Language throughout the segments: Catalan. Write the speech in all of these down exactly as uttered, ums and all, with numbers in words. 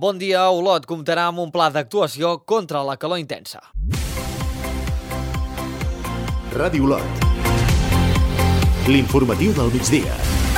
Bon dia, Olot comptarà amb un pla d'actuació contra la calor intensa. Ràdio Olot. L'informatiu del migdia.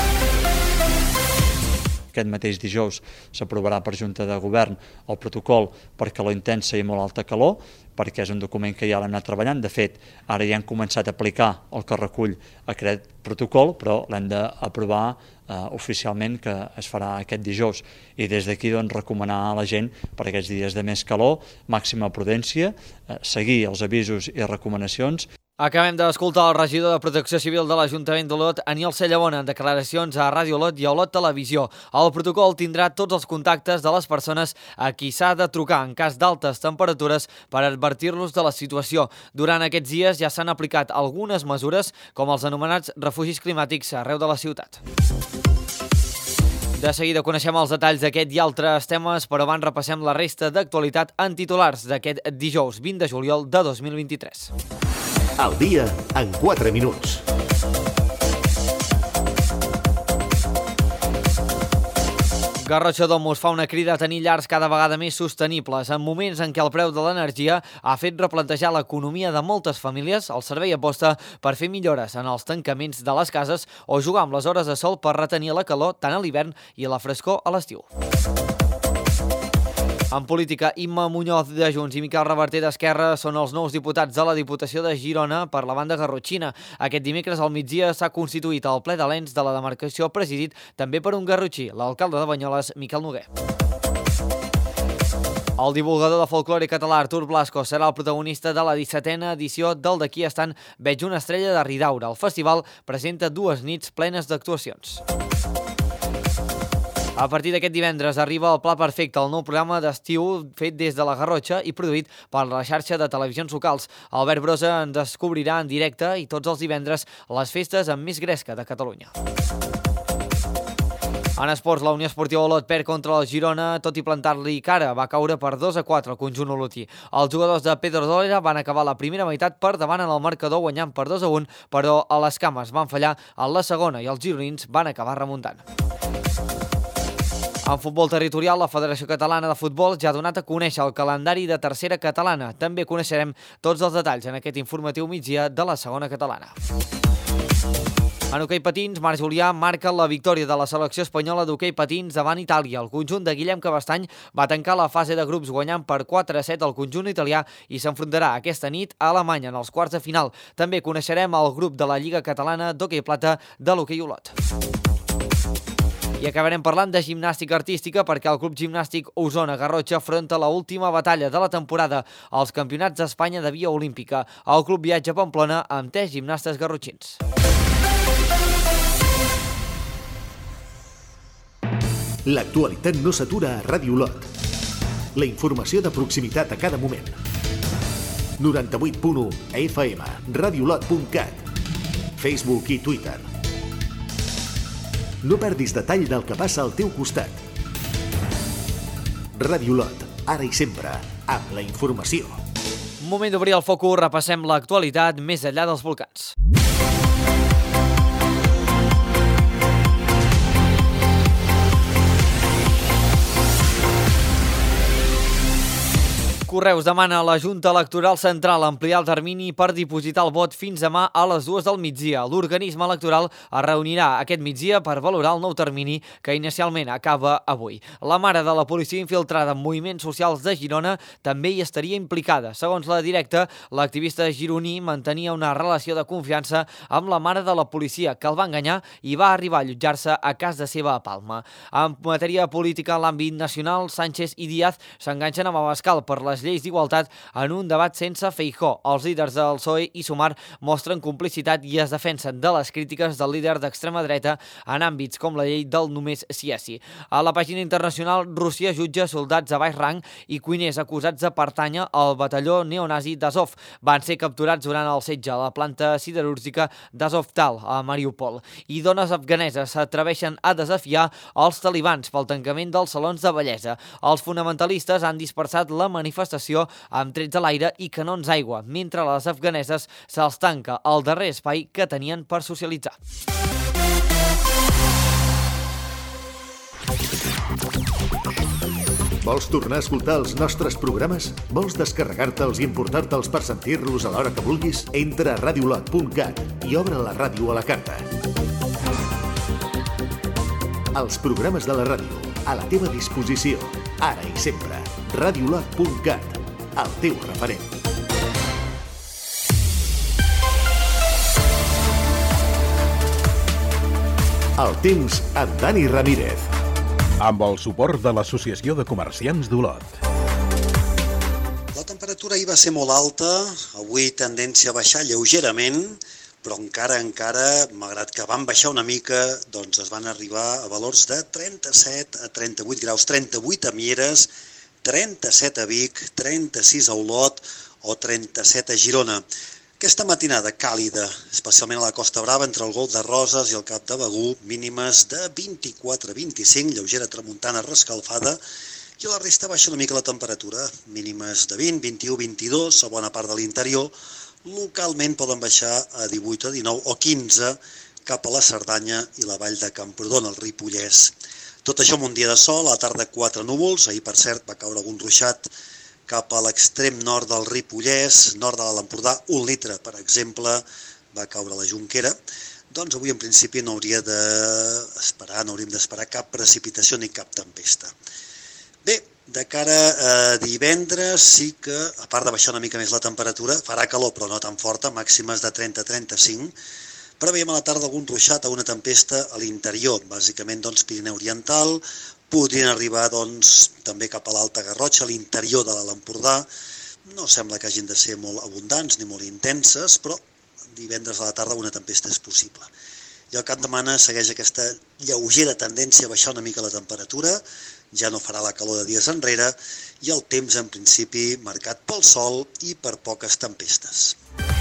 Aquest mateix dijous s'aprovarà per Junta de Govern el protocol per calor intensa i molt alta calor, perquè és un document que ja l'hem anat treballant. De fet, ara ja hem començat a aplicar el que recull aquest protocol, però l'hem d'aprovar eh, oficialment, que es farà aquest dijous. I des d'aquí doncs, recomanar a la gent per aquests dies de més calor, màxima prudència, eh, seguir els avisos i recomanacions. Acabem d'escoltar el regidor de Protecció Civil de l'Ajuntament d'Olot, Aniol Cellabona, en declaracions a Ràdio Olot i a Olot Televisió. El protocol tindrà tots els contactes de les persones a qui s'ha de trucar en cas d'altes temperatures per advertir-los de la situació. Durant aquests dies ja s'han aplicat algunes mesures, com els anomenats refugis climàtics arreu de la ciutat. De seguida coneixem els detalls d'aquest i altres temes, però abans repassem la resta d'actualitat en titulars d'aquest dijous vint de juliol de dos mil vint-i-tres. Al dia en quatre minuts. Garrotxa Domus fa una crida a tenir llars cada vegada més sostenibles. En moments en què el preu de l'energia ha fet replantejar l'economia de moltes famílies, el servei aposta per fer millores en els tancaments de les cases o jugar amb les hores de sol per retenir la calor tant a l'hivern i la frescor a l'estiu. En política, Imma Muñoz de Junts i Miquel Reverter d'Esquerra són els nous diputats de la Diputació de Girona per la banda garrotxina. Aquest dimecres al migdia s'ha constituït el ple de l'ens de la demarcació presidit també per un garrotxí, l'alcalde de Banyoles, Miquel Noguer. El divulgador de folklore català Artur Blasco serà el protagonista de la dissetena edició del D'aquí estant Veig una estrella de Ridaura. El festival presenta dues nits plenes d'actuacions. A partir d'aquest divendres arriba el Pla Perfecte, el nou programa d'estiu fet des de la Garrotxa i produït per la xarxa de televisions locals. Albert Brosa en descobrirà en directe i tots els divendres les festes amb més gresca de Catalunya. En esports, la Unió Esportiva Olot perd contra el Girona, tot i plantar-li cara. Va caure per dos a quatre al conjunt olotí. Els jugadors de Pedro Dolera van acabar la primera meitat per davant en el marcador guanyant per dos a un, però a les cames van fallar en la segona i els gironins van acabar remuntant. En futbol territorial, la Federació Catalana de Futbol ja ha donat a conèixer el calendari de tercera catalana. També coneixerem tots els detalls en aquest informatiu migdia de la segona catalana. En hoquei patins, Marc Julià marca la victòria de la selecció espanyola d'hoquei patins davant Itàlia. El conjunt de Guillem Cabestany va tancar la fase de grups guanyant per quatre a set al conjunt italià i s'enfrontarà aquesta nit a Alemanya en els quarts de final. També coneixerem el grup de la Lliga Catalana d'Hoquei Plata de l'Hoquei Olot. I acabarem parlant de gimnàstica artística perquè el Club Gimnàstic Osona Garrotxa afronta la última batalla de la temporada als Campionats d'Espanya de Via Olímpica. El club viatja a Pamplona amb tres gimnastes garrotxins. L'actualitat no s'atura a Ràdio Olot. La informació de proximitat a cada moment. noranta-vuit punt u F M, radiolot punt cat, Facebook i Twitter. No perdis detall del que passa al teu costat. Ràdio Olot, ara i sempre, amb la informació. Moment d'obrir el focus, repassem l'actualitat més enllà dels volcans. Correus demana a la Junta Electoral Central ampliar el termini per dipositar el vot fins demà a les dues del migdia. L'organisme electoral es reunirà aquest migdia per valorar el nou termini que inicialment acaba avui. La mare de la policia infiltrada en moviments socials de Girona també hi estaria implicada. Segons la directa, l'activista gironí mantenia una relació de confiança amb la mare de la policia que el va enganyar i va arribar a allotjar-se a casa seva a Palma. En matèria política, en l'àmbit nacional, Sánchez i Díaz s'enganxen amb Abascal per les lleis d'igualtat en un debat sense Feijóo. Els líders del P S O E i Sumar mostren complicitat i es defensen de les crítiques del líder d'extrema dreta en àmbits com la llei del només sí és sí. A la pàgina internacional, Rússia jutja soldats de baix rang i cuiners acusats de pertànyer al batalló neonazi d'Azov. Van ser capturats durant el setge a la planta siderúrgica d'Azovstal, a Mariupol. I dones afganeses s'atreveixen a desafiar els talibans pel tancament dels salons de bellesa. Els fonamentalistes han dispersat la manifestació amb trets a l'aire i canons d'aigua, mentre les afganeses se'ls tanca el darrer espai que tenien per socialitzar. Vols tornar a escoltar els nostres programes? Vols descarregar-te'ls i importar-te'ls per sentir-los a l'hora que vulguis? Entra a radiolot punt cat i obre la ràdio a la carta. Els programes de la ràdio, a la teva disposició, ara i sempre. radiolot punt cat, el teu referent. El temps amb Dani Ramírez. Amb el suport de l'Associació de Comerciants d'Olot. La temperatura ahir va ser molt alta, avui tendència a baixar lleugerament, però encara, encara, malgrat que van baixar una mica, doncs es van arribar a valors de trenta-set a trenta-vuit graus, trenta-vuit a Mieres, trenta-set a Vic, trenta-sis a Olot o trenta-set a Girona. Aquesta matinada càlida, especialment a la Costa Brava, entre el Golf de Roses i el Cap de Begur, mínimes de vint-i-quatre a vint-i-cinc, lleugera tramuntana rescalfada, i a la resta baixa una mica la temperatura, mínimes de vint, vint-i-u, vint-i-dos, a bona part de l'interior. Localment poden baixar a divuit, a dinou o quinze cap a la Cerdanya i la vall de Camprodon, el Ripollès. Tot això amb un dia de sol, a la tarda quatre núvols, ahir per cert va caure algun ruixat cap a l'extrem nord del Ripollès, nord de l'Alt Empordà, un litre, per exemple, va caure a la Jonquera. Doncs avui en principi no hauria d'esperar, no hauríem d'esperar cap precipitació ni cap tempesta. Bé, de cara a divendres sí que, a part de baixar una mica més la temperatura, farà calor però no tan forta, màximes de trenta a trenta-cinc, però veiem a la tarda algun ruixat o una tempesta a l'interior, bàsicament doncs Pirineu Oriental, podrien arribar doncs també cap a l'Alta Garrotxa, a l'interior de l'Alt Empordà. No sembla que hagin de ser molt abundants ni molt intenses, però divendres a la tarda una tempesta és possible. I al cap de setmana segueix aquesta lleugera tendència a baixar una mica la temperatura, ja no farà la calor de dies enrere, i el temps en principi marcat pel sol i per poques tempestes.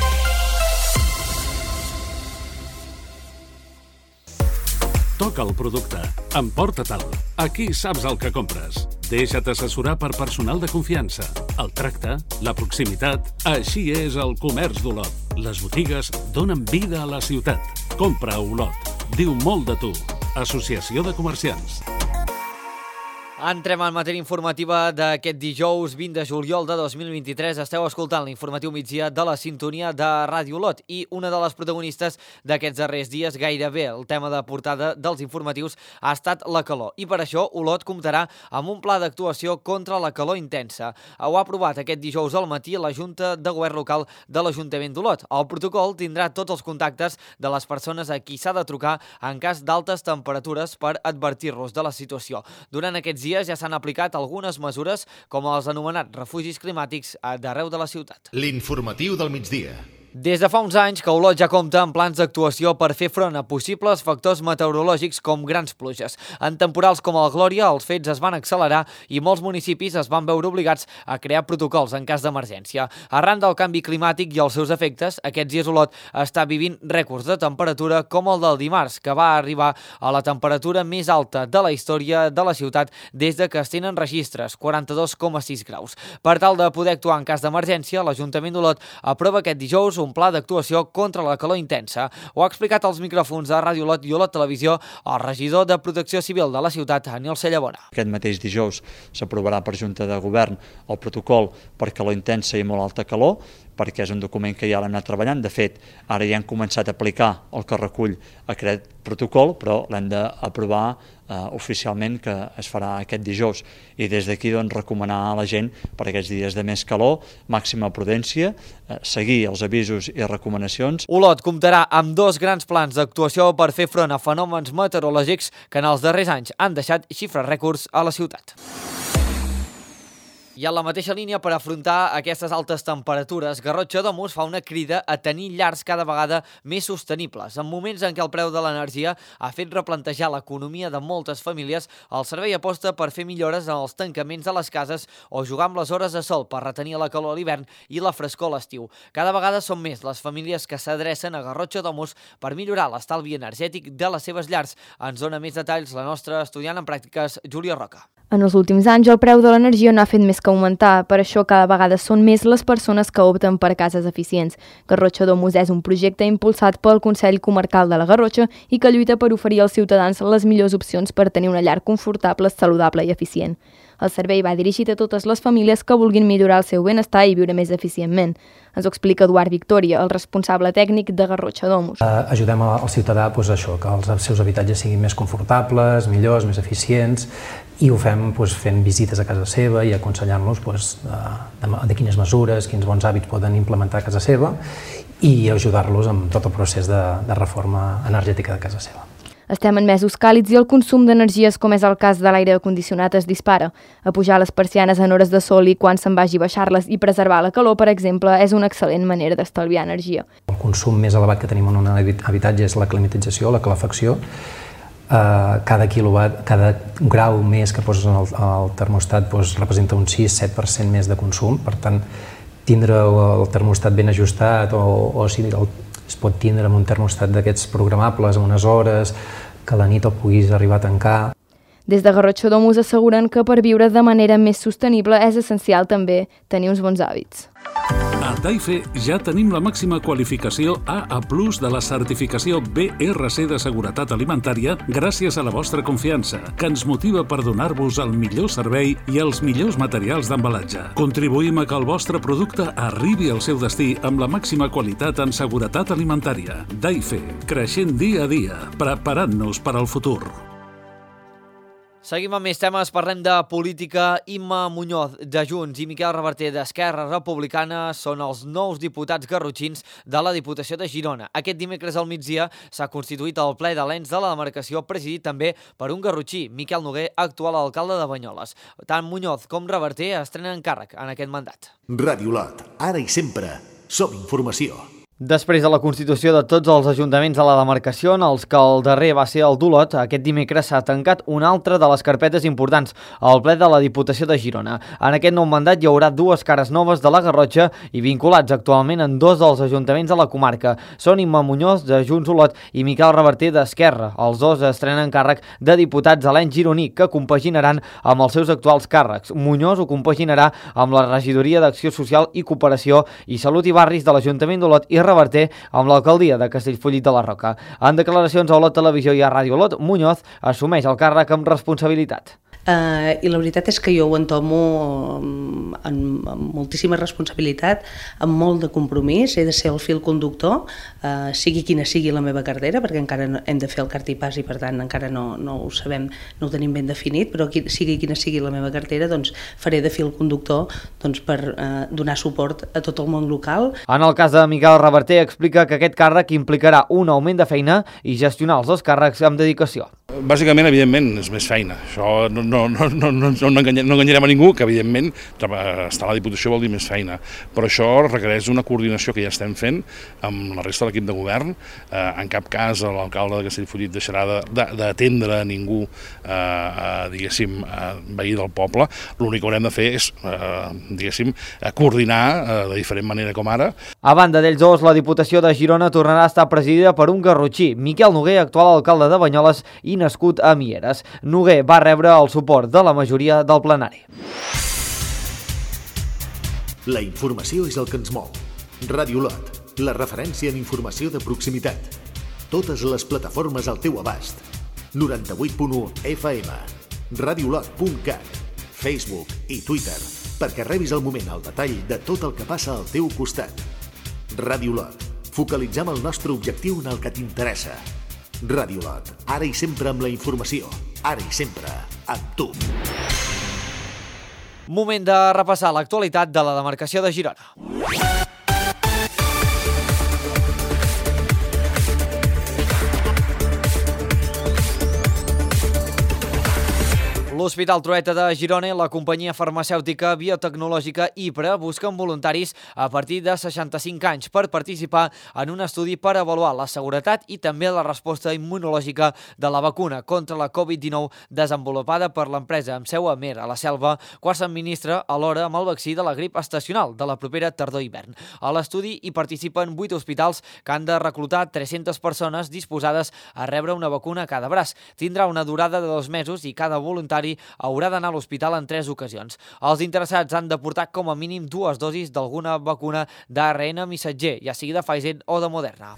Toca el producte, emporta-te'l. Aquí saps el que compres. Deixa't assessorar per personal de confiança. El tracte, la proximitat, així és el comerç d'Olot. Les botigues donen vida a la ciutat. Compra a Olot. Diu molt de tu. Associació de Comerciants. Entrem en matèria informativa d'aquest dijous vint de juliol de dos mil vint-i-tres. Esteu escoltant l'informatiu migdia de la sintonia de Ràdio Olot i una de les protagonistes d'aquests darrers dies, gairebé el tema de portada dels informatius, ha estat la calor. I per això Olot comptarà amb un pla d'actuació contra la calor intensa. Ho ha aprovat aquest dijous al matí la Junta de Govern Local de l'Ajuntament d'Olot. El protocol tindrà tots els contactes de les persones a qui s'ha de trucar en cas d'altes temperatures per advertir-los de la situació. Durant aquests dies ja s'han aplicat algunes mesures com els anomenats refugis climàtics d'arreu de la ciutat. L'informatiu del migdia. Des de fa uns anys que Olot ja compta amb plans d'actuació per fer front a possibles factors meteorològics com grans pluges. En temporals com el Glòria, els fets es van accelerar i molts municipis es van veure obligats a crear protocols en cas d'emergència. Arran del canvi climàtic i els seus efectes, aquests dies Olot està vivint rècords de temperatura com el del dimarts, que va arribar a la temperatura més alta de la història de la ciutat des de que es tenen registres, quaranta-dos coma sis graus. Per tal de poder actuar en cas d'emergència, l'Ajuntament d'Olot aprova aquest dijous un pla d'actuació contra la calor intensa. Ho ha explicat als micròfons de Ràdio Olot i Olot Televisió el regidor de Protecció Civil de la ciutat, Aniol Cellabona. Aquest mateix dijous s'aprovarà per Junta de Govern el protocol per calor intensa i molt alta calor, perquè és un document que ja l'hem anat treballant. De fet, ara ja hem començat a aplicar el que recull aquest protocol, però l'hem d'aprovar eh, oficialment, que es farà aquest dijous. I des d'aquí doncs, recomanar a la gent per aquests dies de més calor, màxima prudència, eh, seguir els avisos i recomanacions. Olot comptarà amb dos grans plans d'actuació per fer front a fenòmens meteorològics que en els darrers anys han deixat xifres rècords a la ciutat. I en la mateixa línia, per afrontar aquestes altes temperatures, Garrotxa Domus fa una crida a tenir llars cada vegada més sostenibles. En moments en què el preu de l'energia ha fet replantejar l'economia de moltes famílies, el servei aposta per fer millores en els tancaments de les cases o jugar amb les hores de sol per retenir la calor a l'hivern i la frescor a l'estiu. Cada vegada són més les famílies que s'adrecen a Garrotxa Domus per millorar l'estalvi energètic de les seves llars. Ens dona més detalls la nostra estudiant en pràctiques, Júlia Roca. En els últims anys, el preu de l'energia no ha fet més que augmentar, per això cada vegada són més les persones que opten per cases eficients. Garrotxa Domus és un projecte impulsat pel Consell Comarcal de la Garrotxa i que lluita per oferir als ciutadans les millors opcions per tenir una llar confortable, saludable i eficient. El servei va dirigit a totes les famílies que vulguin millorar el seu benestar i viure més eficientment. Ens ho explica Eduard Victòria, el responsable tècnic de Garrotxa Domus. Uh, ajudem al ciutadà pues, això, que els seus habitatges siguin més confortables, millors, més eficients, i ho fem pues, fent visites a casa seva i aconsellant-los pues, de, de quines mesures, quins bons hàbits poden implementar a casa seva i ajudar-los amb tot el procés de, de reforma energètica de casa seva. Estem en mesos càlids i el consum d'energies, com és el cas de l'aire condicionat, es dispara. Apujar les persianes en hores de sol i quan se'n vagi baixar-les i preservar la calor, per exemple, és una excel·lent manera d'estalviar energia. El consum més elevat que tenim en un habitatge és la climatització, la calefacció. Uh, cada quilowatt, cada grau més que poses al, al termostat doncs, representa un sis a set per cent més de consum, per tant, tindre el termostat ben ajustat o, o si el es pot tindre amb un termostat d'aquests programables, amb unes hores, que la nit el puguis arribar a tancar. Des de Garrotxa Domus asseguren que per viure de manera més sostenible és essencial també tenir uns bons hàbits. A Daife ja tenim la màxima qualificació A A plus de la certificació B R C de seguretat alimentària gràcies a la vostra confiança, que ens motiva per donar-vos el millor servei i els millors materials d'embalatge. Contribuïm a que el vostre producte arribi al seu destí amb la màxima qualitat en seguretat alimentària. Daife, creixent dia a dia, preparant-nos per al futur. Seguim amb més temes, parlem de política. Imma Muñoz, de Junts, i Miquel Reverter, d'Esquerra Republicana, són els nous diputats garrotxins de la Diputació de Girona. Aquest dimecres al migdia s'ha constituït el ple de l'ens de la demarcació, presidit també per un garrotxí, Miquel Noguer, actual alcalde de Banyoles. Tant Muñoz com Reverter estrenen càrrec en aquest mandat. Ràdio Lot, ara i sempre, som informació. Després de la constitució de tots els ajuntaments de la demarcació, en els que el darrer va ser el d'Olot, aquest dimecres s'ha tancat una altra de les carpetes importants, el ple de la Diputació de Girona. En aquest nou mandat hi haurà dues cares noves de la Garrotxa i vinculats actualment en dos dels ajuntaments de la comarca. Són Imma Muñoz, de Junts Olot, i Miquel Reverter, d'Esquerra. Els dos estrenen càrrec de diputats a l'ens gironí, que compaginaran amb els seus actuals càrrecs. Muñoz ho compaginarà amb la regidoria d'Acció Social i Cooperació i Salut i Barris de l'Ajuntament d'Olot i Reverter amb l'alcaldia de Castellfollit de la Roca. En declaracions a Olot Televisió i a Ràdio Olot, Muñoz assumeix el càrrec amb responsabilitat. Uh, I la veritat és que jo ho entomo amb, amb, amb moltíssima responsabilitat, amb molt de compromís. He de ser el fil conductor, uh, sigui quina sigui la meva cartera, perquè encara no, hem de fer el cartipàs i per tant encara no, no ho sabem, no ho tenim ben definit, però qui, sigui quina sigui la meva cartera, doncs faré de fil conductor doncs, per uh, donar suport a tot el món local. En el cas de Miquel Reverter explica que aquest càrrec implicarà un augment de feina i gestionar els dos càrrecs amb dedicació. Bàsicament, evidentment, és més feina. Això no, no, no, no, no, no enganyarem a ningú, que evidentment estar a la Diputació vol dir més feina, però això requereix una coordinació que ja estem fent amb la resta de l'equip de govern. Eh, en cap cas l'alcalde de Castellfollit deixarà d'atendre a ningú, eh, diguéssim, eh, veí del poble. L'únic que haurem de fer és, eh, diguéssim, coordinar eh, de diferent manera com ara. A banda d'ells dos, la Diputació de Girona tornarà a estar presidida per un garrotxí, Miquel Noguer, actual alcalde de Banyoles i nascut a Mieres. Noguer va rebre el suport de la majoria del plenari. La informació és el que ens mou. Ràdio Lot, la referència en informació de proximitat. Totes les plataformes al teu abast. noranta-vuit punt u F M, radiolot punt cat, Facebook i Twitter, perquè rebis al moment el detall de tot el que passa al teu costat. Ràdio Lot, focalitzem el nostre objectiu en el que t'interessa. Ràdio Lot, ara i sempre amb la informació, ara i sempre amb tu. Moment de repassar l'actualitat de la demarcació de Girona. L'Hospital Trueta de Girona i la companyia farmacèutica biotecnològica IPRA busquen voluntaris a partir de seixanta-cinc anys per participar en un estudi per avaluar la seguretat i també la resposta immunològica de la vacuna contra la covid dinou desenvolupada per l'empresa amb seu a Amer, a la Selva, quan s'administra alhora amb el vaccí de la grip estacional de la propera tardor-hivern. A l'estudi hi participen vuit hospitals que han de reclutar tres-centes persones disposades a rebre una vacuna a cada braç. Tindrà una durada de dos mesos i cada voluntari sanitari haurà d'anar a l'hospital en tres ocasions. Els interessats han de portar com a mínim dues dosis d'alguna vacuna d'A R N missatger, ja sigui de Pfizer o de Moderna.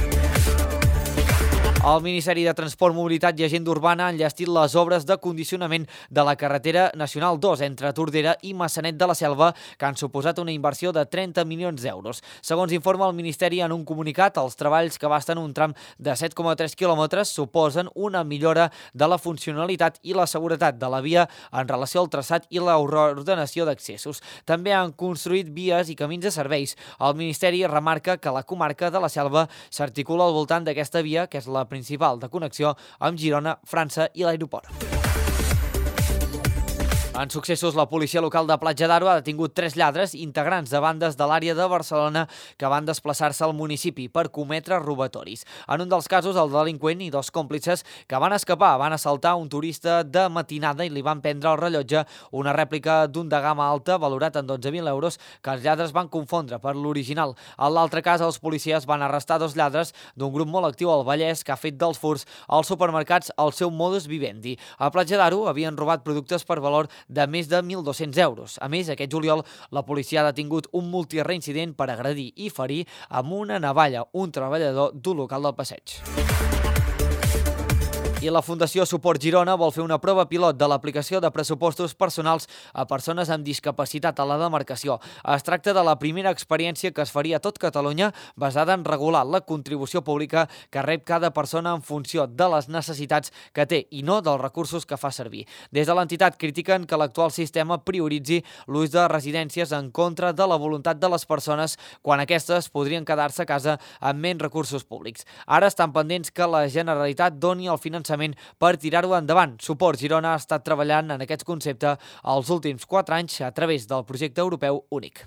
El Ministeri de Transport, Mobilitat i Agenda Urbana ha enllestit les obres de condicionament de la carretera Nacional dos entre Tordera i Maçanet de la Selva, que han suposat una inversió de trenta milions d'euros. Segons informa el Ministeri en un comunicat, els treballs, que abasten un tram de set coma tres quilòmetres, suposen una millora de la funcionalitat i la seguretat de la via en relació al traçat i la reordenació d'accessos. També han construït vies i camins de serveis. El Ministeri remarca que la comarca de la Selva s'articula al voltant d'aquesta via, que és la principal de connexió amb Girona, França i l'aeroport. En successos, la policia local de Platja d'Aro ha detingut tres lladres integrants de bandes de l'àrea de Barcelona que van desplaçar-se al municipi per cometre robatoris. En un dels casos, el delinqüent i dos còmplices que van escapar van assaltar un turista de matinada i li van prendre el rellotge, una rèplica d'un de gamma alta valorat en dotze mil euros que els lladres van confondre per l'original. En l'altre cas, els policies van arrestar dos lladres d'un grup molt actiu al Vallès que ha fet dels furts als supermercats el seu modus vivendi. A Platja d'Aro havien robat productes per valor de més de mil dos-cents euros. A més, aquest juliol, la policia ha detingut un multireincident per agredir i ferir amb una navalla un treballador d'un local del Passeig. I la Fundació Suport Girona vol fer una prova pilot de l'aplicació de pressupostos personals a persones amb discapacitat a la demarcació. Es tracta de la primera experiència que es faria a tot Catalunya basada en regular la contribució pública que rep cada persona en funció de les necessitats que té i no dels recursos que fa servir. Des de l'entitat critiquen que l'actual sistema prioritzi l'ús de residències en contra de la voluntat de les persones quan aquestes podrien quedar-se a casa amb menys recursos públics. Ara estan pendents que la Generalitat doni el finançament per tirar-ho endavant. Suport Girona ha estat treballant en aquest concepte els últims quatre anys a través del projecte europeu únic.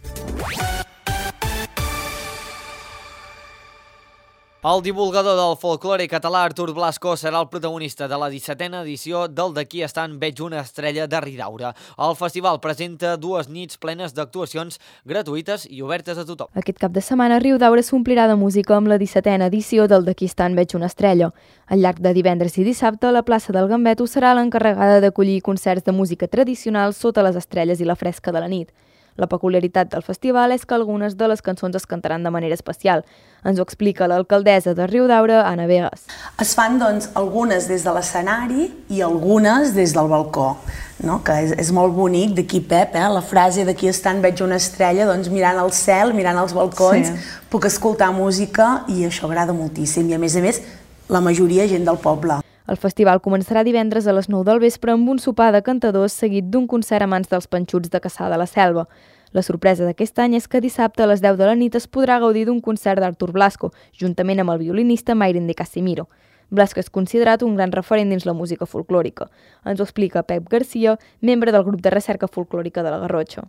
El divulgador del folklore català Artur Blasco serà el protagonista de la dissetena edició del D'aquí estant veig una estrella de Ridaura. El festival presenta dues nits plenes d'actuacions gratuïtes i obertes a tothom. Aquest cap de setmana Riudaura s'omplirà de música amb la dissetena edició del D'aquí estant veig una estrella. Al llarg de divendres i dissabte, la plaça del Gambeto serà l'encarregada d'acollir concerts de música tradicional sota les estrelles i la fresca de la nit. La peculiaritat del festival és que algunes de les cançons es cantaran de manera especial. Ens ho explica l'alcaldessa de Riudaura, Anna Vegas. Es fan doncs, algunes des de l'escenari i algunes des del balcó, no? Que és, és molt bonic, d'aquí Pep, eh? La frase d'aquí estant veig una estrella, doncs mirant al cel, mirant els balcons, sí. Puc escoltar música i això agrada moltíssim. I a més a més, la majoria gent del poble. El festival començarà divendres a les nou del vespre amb un sopar de cantadors seguit d'un concert a mans dels Panxuts de Cassà de la Selva. La sorpresa d'aquest any és que dissabte a les deu de la nit es podrà gaudir d'un concert d'Artur Blasco, juntament amb el violinista Mayrin de Casimiro. Blasco és considerat un gran referent dins la música folclòrica. Ens ho explica Pep Garcia, membre del grup de recerca folclòrica de la Garrotxa.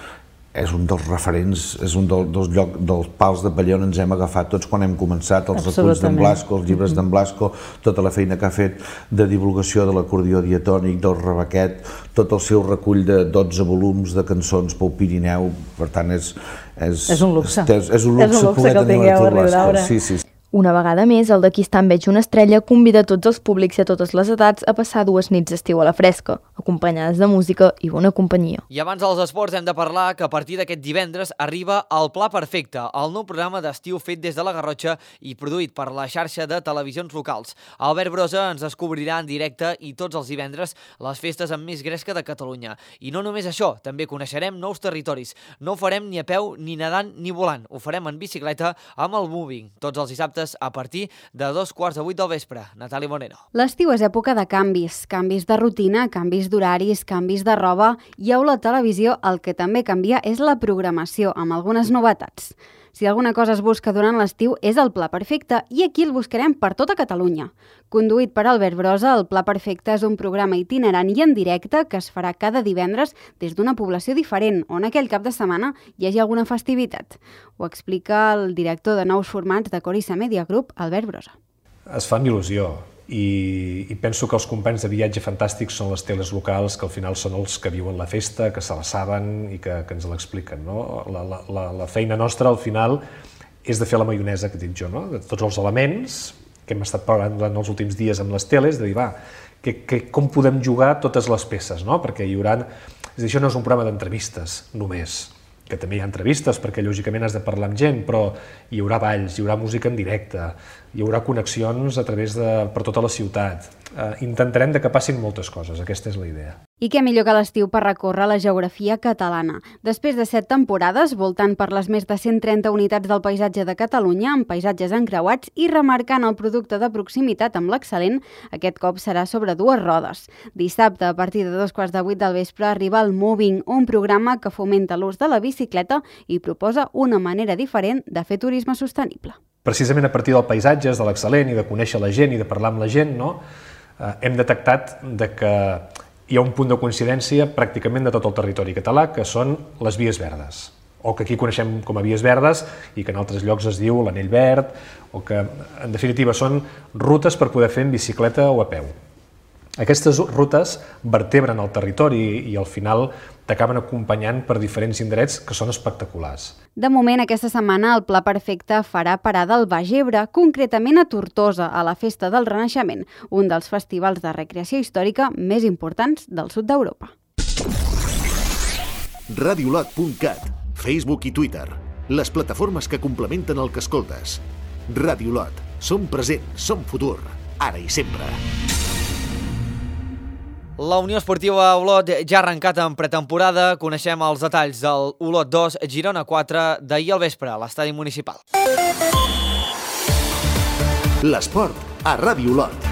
És un dels referents, és un del, dels, lloc, dels pals de paller on ens hem agafat tots quan hem començat, els reculls d'en Blasco, els llibres d'en Blasco, tota la feina que ha fet de divulgació de l'acordió diatònic, del rebequet, tot el seu recull de dotze volums de cançons pel Pirineu, per tant és... És, és un luxe. És, és un luxe, és un luxe poder tenir l'Artur Blasco. Sí, sí. Una vegada més, el D'aquí estant veig una estrella convida tots els públics i a totes les edats a passar dues nits d'estiu a la fresca, acompanyades de música i bona companyia. I abans dels esports hem de parlar que a partir d'aquest divendres arriba el Pla Perfecte, el nou programa d'estiu fet des de la Garrotxa i produït per la xarxa de televisions locals. Albert Brosa ens descobrirà en directe i tots els divendres les festes amb més gresca de Catalunya. I no només això, també coneixerem nous territoris. No ho farem ni a peu, ni nedant, ni volant. Ho farem en bicicleta amb el Moving, tots els dissabtes a partir de dos quarts de vuit del vespre. Natàlia Monero. L'estiu és època de canvis, canvis de rutina, canvis d'horaris, canvis de roba i a la televisió el que també canvia és la programació, amb algunes novetats. Si alguna cosa es busca durant l'estiu és el Pla Perfecte i aquí el buscarem per tota Catalunya. Conduït per Albert Brosa, el Pla Perfecte és un programa itinerant i en directe que es farà cada divendres des d'una població diferent, on aquell cap de setmana hi hagi alguna festivitat. Ho explica el director de nous formats de Corissa Media Group, Albert Brosa. Es fa amb il·lusió i, i penso que els companys de viatge fantàstics són les teles locals, que al final són els que viuen la festa, que se la saben i que, que ens l'expliquen. No? La, la, la feina nostra al final és de fer la maionesa que dic jo, no? De tots els elements que hem estat parlant durant els últims dies amb les teles, de dir, va, que, que com podem jugar totes les peces, no? Perquè hi haurà... És a dir, això no és un programa d'entrevistes només, que també hi ha entrevistes perquè lògicament has de parlar amb gent, però hi haurà balls, hi haurà música en directe, hi haurà connexions a través de, per tota la ciutat. Eh, intentarem de que passin moltes coses, aquesta és la idea. I què millor que l'estiu per recórrer la geografia catalana. Després de set temporades, voltant per les més de cent trenta unitats del paisatge de Catalunya, amb paisatges encreuats i remarcant el producte de proximitat amb l'excel·lent, aquest cop serà sobre dues rodes. Dissabte, a partir de dos quarts de vuit del vespre, arriba el Moving, un programa que fomenta l'ús de la bicicleta i proposa una manera diferent de fer turisme sostenible. Precisament a partir del paisatges, de l'excel·lent i de conèixer la gent i de parlar amb la gent, no? eh, hem detectat de que hi ha un punt de coincidència pràcticament de tot el territori català, que són les vies verdes, o que aquí coneixem com a vies verdes i que en altres llocs es diu l'anell verd, o que, en definitiva, són rutes per poder fer en bicicleta o a peu. Aquestes rutes vertebren el territori i al final t'acaben acompanyant per diferents indrets que són espectaculars. De moment, aquesta setmana el Pla Perfecte farà parada al Baix Ebre, concretament a Tortosa, a la Festa del Renaixement, un dels festivals de recreació històrica més importants del sud d'Europa. radiolot punt cat, Facebook i Twitter, les plataformes que complementen el que escoltes. Radiolot, som present, som futur, ara i sempre. La Unió Esportiva Olot ja ha arrencat en pretemporada. Coneixem els detalls del Olot dos, Girona quatre, d'ahir al vespre a l'estadi municipal. L'esport a Ràdio Olot.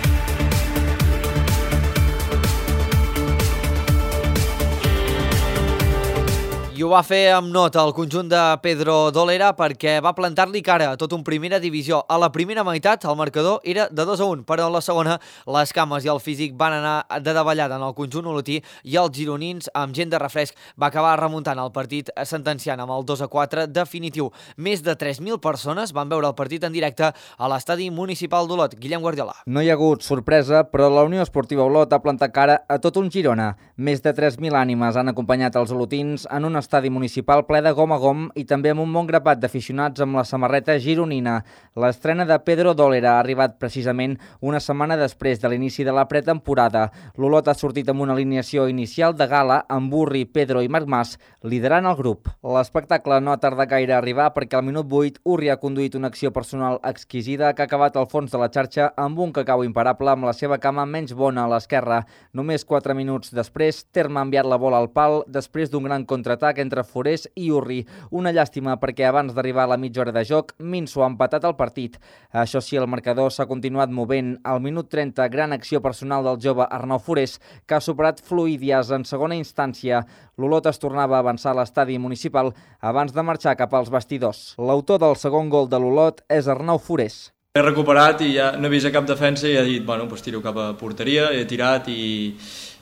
I ho va fer amb nota el conjunt de Pedro Dolera perquè va plantar-li cara a tot un primera divisió. A la primera meitat el marcador era de dos a un, però en la segona les cames i el físic van anar de davallada en el conjunt olotí i els gironins, amb gent de refresc, va acabar remuntant el partit sentenciant amb el dos a quatre definitiu. Més de tres mil persones van veure el partit en directe a l'estadi municipal d'Olot. Guillem Guardiola. No hi ha hagut sorpresa, però la Unió Esportiva Olot ha plantat cara a tot un Girona. Més de tres mil ànimes han acompanyat els olotins en un estadi municipal ple de gom a gom i també amb un bon grapat d'aficionats amb la samarreta gironina. L'estrena de Pedro Dolera ha arribat precisament una setmana després de l'inici de la pretemporada. L'Olot ha sortit amb una alineació inicial de gala amb Burri, Pedro i Marc Mas liderant el grup. L'espectacle no ha tardat gaire a arribar perquè al minut vuit Urri ha conduït una acció personal exquisida que ha acabat al fons de la xarxa amb un cacau imparable amb la seva cama menys bona a l'esquerra. Només quatre minuts després, Terma ha enviat la bola al pal després d'un gran contraatac entre Forés i Urri. Una llàstima perquè abans d'arribar a la mitja hora de joc, Minso ha empatat el partit. Això sí, el marcador s'ha continuat movent. Al minut trenta, gran acció personal del jove Arnau Forés, que ha superat Fluidias en segona instància. L'Olot es tornava a avançar a l'estadi municipal abans de marxar cap als vestidors. L'autor del segon gol de l'Olot és Arnau Forés. He recuperat i ja no he vist a cap defensa i he dit, bueno, doncs tiro cap a porteria, he tirat i,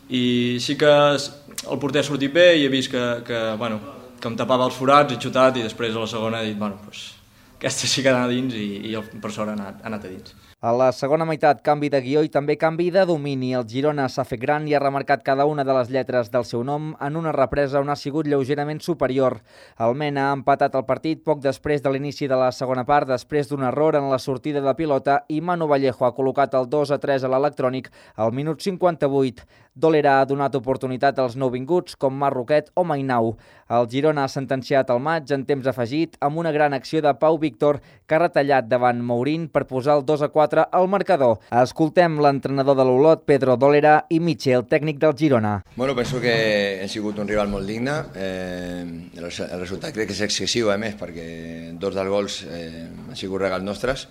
i sí que el porter ha sortit bé i he vist que, que, bueno, que em tapava els forats, he xutat i després a la segona he dit, bueno, doncs aquesta sí que ha anat a dins i, i per sort ha anat, ha anat a dins. A la segona meitat, canvi de guió i també canvi de domini. El Girona s'ha fet gran i ha remarcat cada una de les lletres del seu nom en una represa on ha sigut lleugerament superior. El Mena ha empatat el partit poc després de l'inici de la segona part, després d'un error en la sortida de pilota, i Manu Vallejo ha col·locat el dos a tres a l'electrònic al minut cinquanta-vuit. Dolera ha donat oportunitat als nouvinguts com Marroquet o Mainau. El Girona ha sentenciat el maig en temps afegit amb una gran acció de Pau Víctor que ha retallat davant Mourín per posar el dos a quatre al marcador. Escoltem l'entrenador de l'Olot, Pedro Dolera, i Michel, tècnic del Girona. Bueno, penso que hem sigut un rival molt digne. Eh, el, el resultat crec que és excessiu, a més, perquè dos dels gols eh, han sigut regals nostres,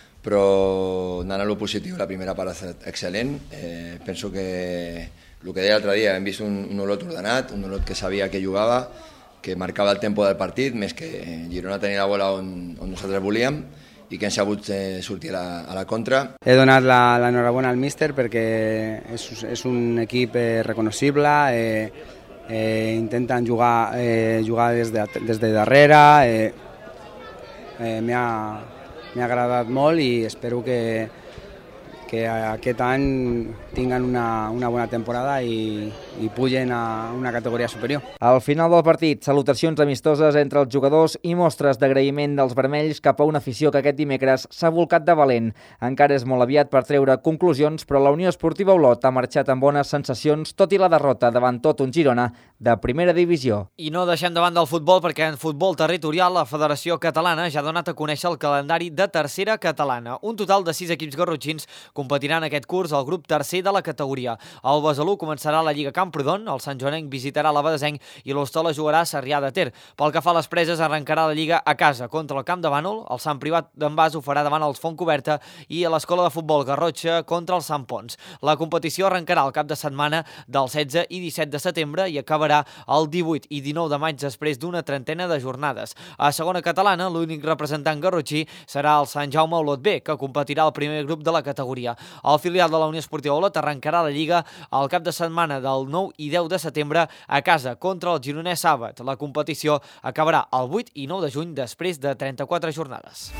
però anant a lo positiu, la primera part ha estat excel·lent. Eh, penso que el que deia l'altre dia, hem vist un, un Olot ordenat, un Olot que sabia que jugava, que marcava el tempo del partit, més que Girona tenia la bola on, on nosaltres volíem, i que hem sabut eh, sortir a la, a la contra. He donat l'enhorabona al míster perquè és, és un equip eh, reconocible, eh, eh, intenten jugar, eh, jugar des de, des de darrere, eh, eh, m'ha m'ha agradat molt i espero que, que aquest any tinguen una, una bona temporada i, i pugen a una categoria superior. Al final del partit, salutacions amistoses entre els jugadors i mostres d'agraïment dels vermells cap a una afició que aquest dimecres s'ha volcat de valent. Encara és molt aviat per treure conclusions, però la Unió Esportiva Olot ha marxat amb bones sensacions, tot i la derrota davant tot un Girona de primera divisió. I no deixem davant del futbol, perquè en futbol territorial la Federació Catalana ja ha donat a conèixer el calendari de tercera catalana. Un total de sis equips garrotxins competiran aquest curs al grup tercer de la categoria. El Besalú començarà la Lliga Camprodon, el Sant Joanenc visitarà l'Abadesenc i l'Hostola jugarà a Sarrià de Ter. Pel que fa a les preses, arrencarà la Lliga a casa contra el Camp de Bànol, el Sant Privat d'en Bas ho farà davant els Fontcoberta i a l'Escola de Futbol Garrotxa contra el Sant Pons. La competició arrencarà el cap de setmana del setze i disset de setembre i acabarà el divuit i dinou de maig després d'una trentena de jornades. A segona catalana, l'únic representant garrotxí serà el Sant Jaume Olot B, que competirà al primer grup de la categoria. El filial de la Unió Esportiva Olot arrencarà la Lliga al cap de setmana del nou i deu de setembre a casa contra el Gironès Sàbat. La competició acabarà el vuit i nou de juny després de trenta-quatre jornades.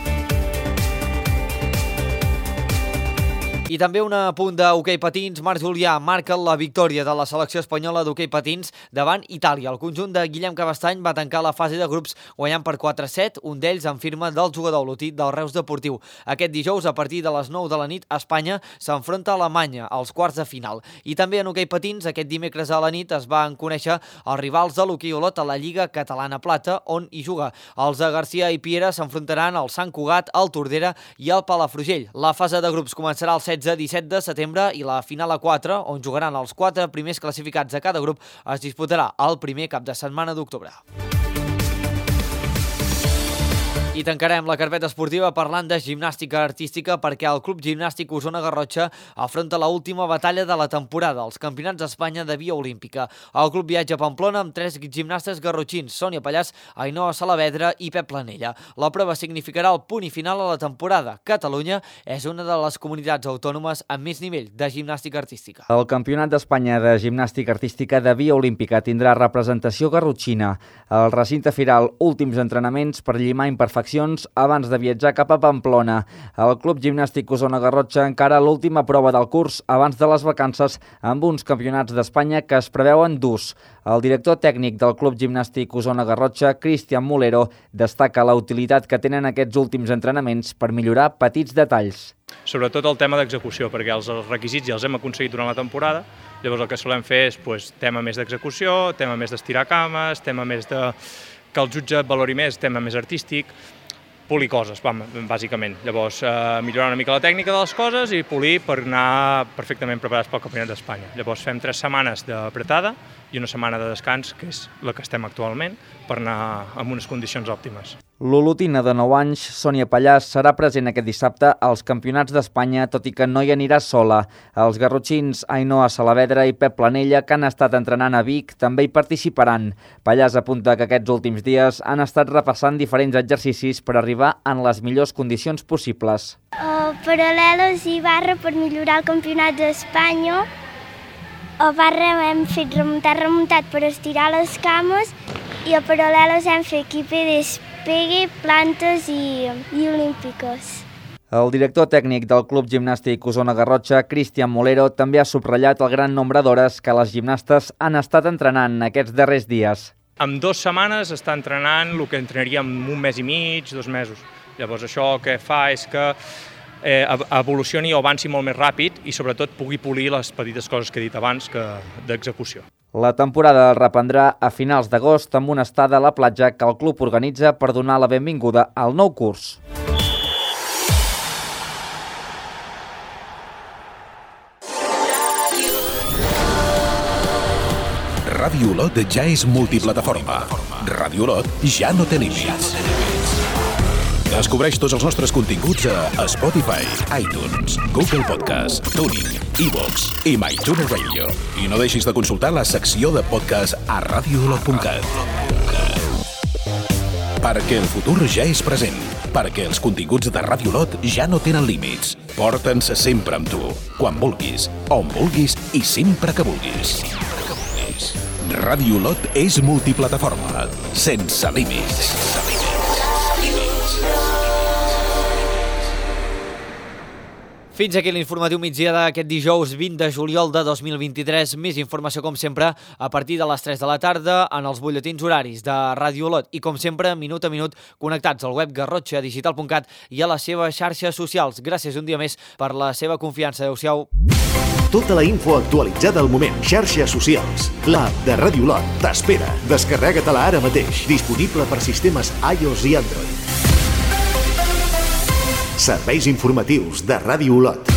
I també un apunt d'hoquei patins. Marc Julià marca la victòria de la selecció espanyola d'hoquei patins davant Itàlia. El conjunt de Guillem Cabestany va tancar la fase de grups guanyant per quatre a set, un d'ells en firma del jugador olotí del Reus Deportiu. Aquest dijous, a partir de les nou de la nit, Espanya s'enfronta a Alemanya als quarts de final. I també en hoquei patins, aquest dimecres a la nit es van conèixer els rivals de l'hoquei Olot a la Lliga Catalana Plata, on hi juga. Els de Garcia i Piera s'enfrontaran al Sant Cugat, al Tordera i al Palafrugell. La fase de grups començarà el setze a disset de setembre i la final a quatre, on jugaran els quatre primers classificats de cada grup, es disputarà el primer cap de setmana d'octubre. I tancarem la carpeta esportiva parlant de gimnàstica artística perquè el Club Gimnàstic Osona Garrotxa afronta l'última batalla de la temporada, els Campionats d'Espanya de Via Olímpica. El club viatja a Pamplona amb tres gimnastes garrotxins, Sònia Pallàs, Ainhoa Salavedra i Pep Planella. La prova significarà el punt i final a la temporada. Catalunya és una de les comunitats autònomes amb més nivell de gimnàstica artística. El Campionat d'Espanya de Gimnàstica Artística de Via Olímpica tindrà representació garrotxina. El recinte firal, últims entrenaments per llimar imperfeccions abans de viatjar cap a Pamplona. El Club Gimnàstic Osona Garrotxa encara l'última prova del curs abans de les vacances amb uns campionats d'Espanya que es preveuen durs. El director tècnic del Club Gimnàstic Osona Garrotxa, Cristian Molero, destaca la utilitat que tenen aquests últims entrenaments per millorar petits detalls. Sobretot el tema d'execució, perquè els requisits ja els hem aconseguit durant la temporada, llavors el que solem fer és pues, tema més d'execució, tema més d'estirar cames, tema més de que el jutge valori més, tema més artístic, polir coses, bàsicament. Llavors, eh, millorar una mica la tècnica de les coses i polir per anar perfectament preparats pel Campionat d'Espanya. Llavors fem tres setmanes d'apretada i una setmana de descans, que és la que estem actualment, per anar en unes condicions òptimes. L'olotina de nou anys, Sònia Pallàs, serà present aquest dissabte als Campionats d'Espanya, tot i que no hi anirà sola. Els garrotxins Ainhoa Salavedra i Pep Planella, que han estat entrenant a Vic, també hi participaran. Pallàs apunta que aquests últims dies han estat repassant diferents exercicis per arribar en les millors condicions possibles. Uh, paral·leles i barra per millorar el Campionat d'Espanya. A barra hem fet remuntat, remuntat per estirar les cames i a paral·leles hem fet equipe despegue, plantes i, i olímpiques. El director tècnic del Club Gimnàstic Osona Garrotxa, Cristian Molero, també ha subratllat el gran nombre d'hores que les gimnastes han estat entrenant aquests darrers dies. En dues setmanes està entrenant el que entrenaríem un mes i mig, dos mesos. Llavors això el que fa és que eh, evolucioni o avanci molt més ràpid i sobretot pugui polir les petites coses que he dit abans que d'execució. La temporada reprendrà a finals d'agost amb una estada a la platja que el club organitza per donar la benvinguda al nou curs. Ràdio Olot ja és multiplataforma. Ràdio Olot ja no té límits. Descobreix tots els nostres continguts a Spotify, iTunes, Google Podcast, TuneIn, iVoox i MyTuner Radio. I no deixis de consultar la secció de podcast a radio olot punt cat. Perquè el futur ja és present. Perquè els continguts de Ràdio Olot ja no tenen límits. Porta'ns sempre amb tu, quan vulguis, on vulguis i sempre que vulguis. Ràdio Olot és multiplataforma, sense límits. Fins aquí l'informatiu migdia d'aquest dijous vint de juliol de dos mil vint-i-tres. Més informació, com sempre, a partir de les tres de la tarda en els butlletins horaris de Ràdio Olot i, com sempre, minut a minut connectats al web garrotxa digital punt cat i a les seves xarxes socials. Gràcies un dia més per la seva confiança. Adéu-siau. Tota la info actualitzada al moment. Xarxes socials. L'app de Ràdio Olot t'espera. Descarrega-te-la ara mateix. Disponible per sistemes iOS i Android. Serveis informatius de Ràdio Olot.